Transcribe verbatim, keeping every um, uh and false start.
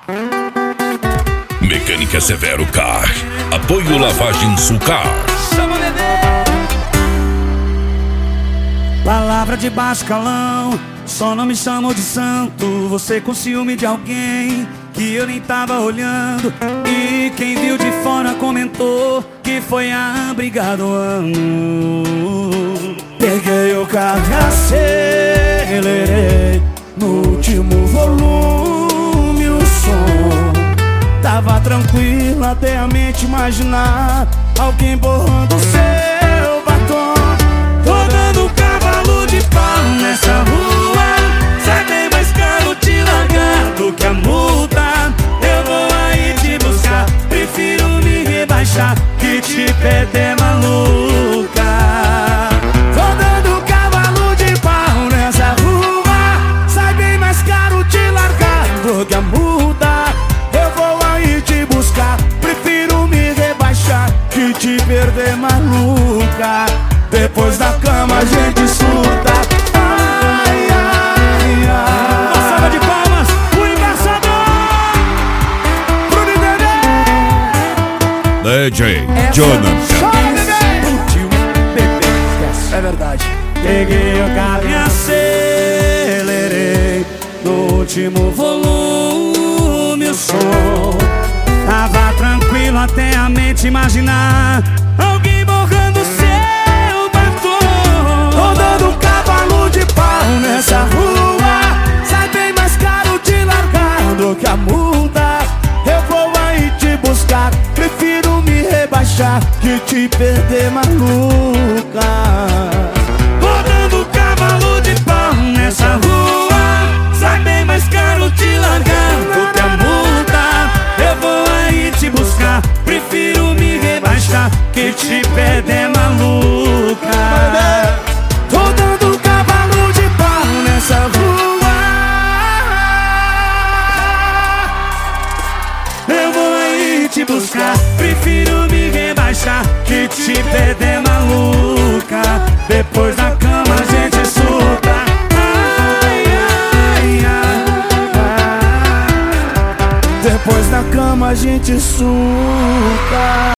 Mecânica Severo Car. Apoio Lavagem Sulcar. Chama bebê. Palavra de baixo calão, só não me chamou de santo. Você com ciúme de alguém que eu nem tava olhando. E quem viu de fora comentou que foi a briga do ano. Peguei o carro e acelerei no último volume o som. Tava tranquilo até a mente imaginar alguém borrando o seu batom. Tô dando cavalo de pau nessa rua, sai bem mais caro te largar do que a multa. Eu vou aí te buscar, prefiro me rebaixar que te perder, maluca. Tô dando cavalo de pau nessa rua, sai bem mais caro te largar do que a multa. Eu vou aí te buscar, prefiro me rebaixar que te perder, maluca. Depois da cama a gente surta. Ai, ai, ai. Uma salva de palmas, o embaixador pro D J é Jonathan. Chora, bebê. Explodiu, bebê, esquece, é verdade. Peguei o carro e acelerei no último volume o som. Tava tranquilo até a mente imaginar alguém borrando seu batom. Tô dando um cavalo de pau nessa rua, sai bem mais caro te largar do que a multa. Eu vou aí te buscar, prefiro me rebaixar que te perder, maluca. Tô dando cavalo de pau nessa rua, sai bem mais caro te largar do que a multa. Eu vou aí te buscar, prefiro me rebaixar que te perder, maluca. Tô dando cavalo de pau nessa rua, eu vou aí te buscar, prefiro me rebaixar que te perder, maluca. Depois da cama a gente surta. Ai, ai, ai, ai. Depois da cama a gente surta.